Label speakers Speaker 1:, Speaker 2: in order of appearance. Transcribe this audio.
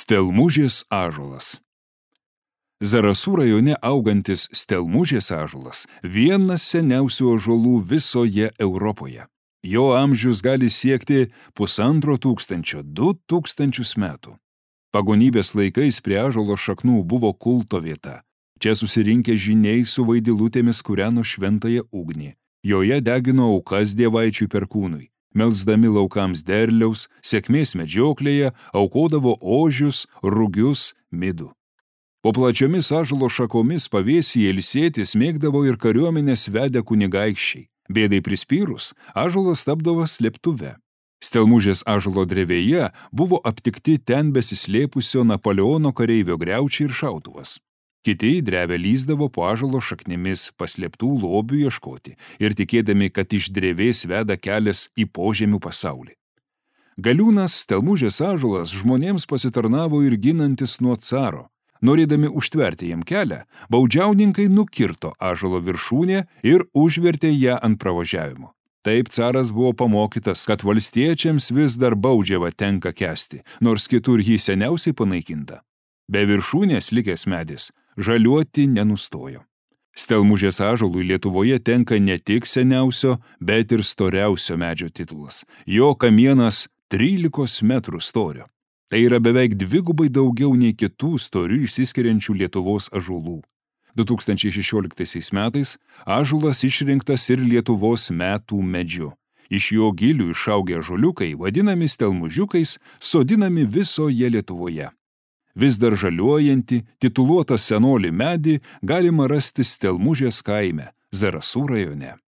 Speaker 1: Stelmužės ąžuolas. Zarasų rajone augantis stelmužės ąžuolas vienas seniausių ąžuolų visoje Europoje. Jo amžius gali siekti 1500–2000 metų. Pagonybės laikais prie ąžuolo šaknų buvo kulto vieta. Čia susirinkę žyniai su vaidilutėmis kūreno šventąją ugnį. Joje degino aukas dievaičiui perkūnui. Melsdami laukams derliaus, sėkmės medžioklėje, aukodavo ožius, rugius, midų. Po plačiomis ąžuolo šakomis pavėsyje ilsėtis mėgdavo ir kariuomenės vedę kunigaikščiai. Bėdai prispyrus, ąžuolas tapdavo slėptuve. Stelmužės ąžuolo drevėje buvo aptikti ten besislėpusio Napoleono kareivio griaučiai ir šautuvas. Kiti į drevę lyzdavo po ąžuolo šaknimis paslėptų lobių ieškoti ir tikėdami, kad iš drevės veda kelias į požemių pasaulį. Galiūnas stelmužės ąžuolas žmonėms pasitarnavo ir ginantis nuo caro. Norėdami užtverti jam kelią, baudžiauninkai nukirto ąžuolo viršūnę ir užvertė ją ant pravažiavimo. Taip caras buvo pamokytas, kad valstiečiams vis dar baudžiavą tenka kęsti, nors kitur jį seniausiai panaikinta. Be viršūnės likęs medis žaliuoti nenustojo. Stelmužės ąžuolui Lietuvoje tenka ne tik seniausio, bet ir storiausio medžio titulas. Jo kamienas 13 metrų storio. Tai yra beveik dvigubai daugiau nei kitų storių išsiskiriančių Lietuvos ąžuolų. 2016 metais ąžuolas išrinktas ir Lietuvos metų medžiu. Iš jo gilių išaugę ąžuoliukai, vadinami stelmužiukais, sodinami visoje Lietuvoje. Vis dar žaliuojantį, tituluotą senolį medį galima rasti Stelmužės kaime, Zarasų rajone.